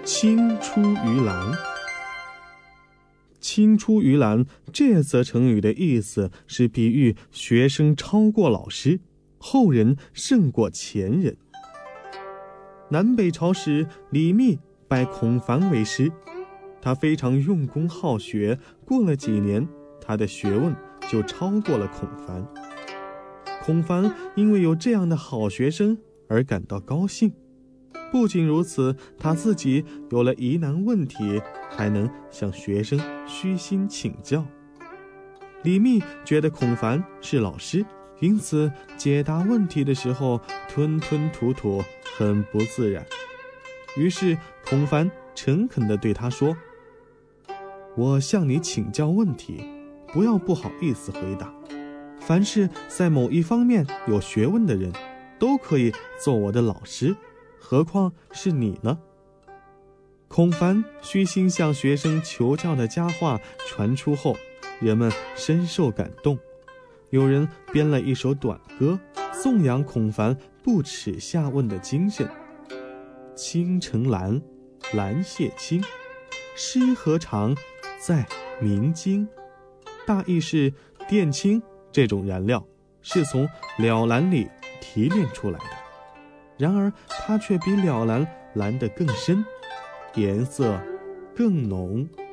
青出于蓝。青出于蓝这则成语的意思是比喻学生超过老师，后人胜过前人。南北朝时，李密拜孔凡为师，他非常用功好学，过了几年，他的学问就超过了孔凡。孔凡因为有这样的好学生而感到高兴，不仅如此，他自己有了疑难问题，还能向学生虚心请教。李密觉得孔凡是老师，因此解答问题的时候吞吞吐吐，很不自然。于是孔凡诚恳地对他说：我向你请教问题，不要不好意思回答。凡是在某一方面有学问的人，都可以做我的老师，何况是你呢？孔凡虚心向学生求教的佳话传出后，人们深受感动。有人编了一首短歌，颂扬孔凡不耻下问的精神：青成蓝，蓝谢青，诗何尝在明经。大意是靛青这种燃料是从了蓝里提炼出来的，然而它却比了蓝蓝得更深，颜色更浓。